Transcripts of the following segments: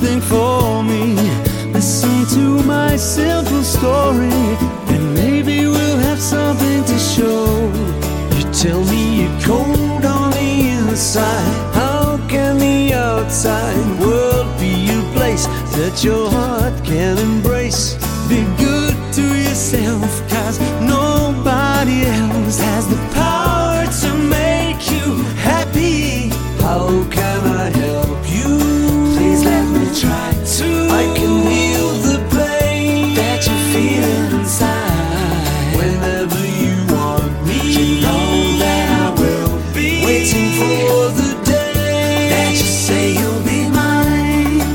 something for me. Listen to my simple story, and maybe we'll have something to show. You tell me you're cold on the inside. How can the outside world be a place that your heart can embrace? Be good to yourself, 'cause nobody else has the power to make you happy. How can I help you? Please let me try to. I can heal the pain that you feel inside. Whenever you want me, you know that I will be waiting for the day that you say you'll be mine.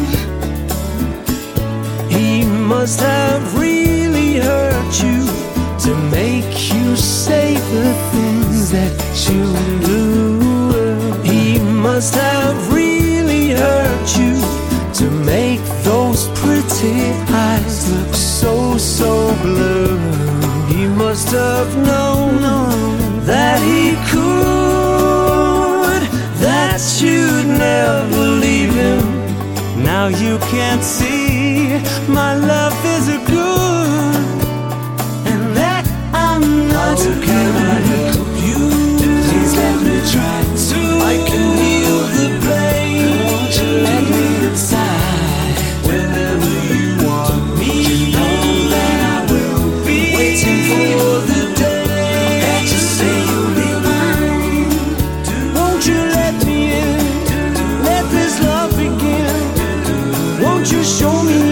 He must have really hurt you to make you say the things that you do. He must have really hurt you to make those pretty eyes look so, so blue. He must have known that he could, that you'd never leave him. Now you can't see my love is a good, and that I'm not. How can I help you? Please let me try to. I can heal the pain. Won't you let me inside? Whenever you want me, you know that I will be waiting for the day that you say you'll be mine. Won't you let me in? Let this love begin. Won't you show me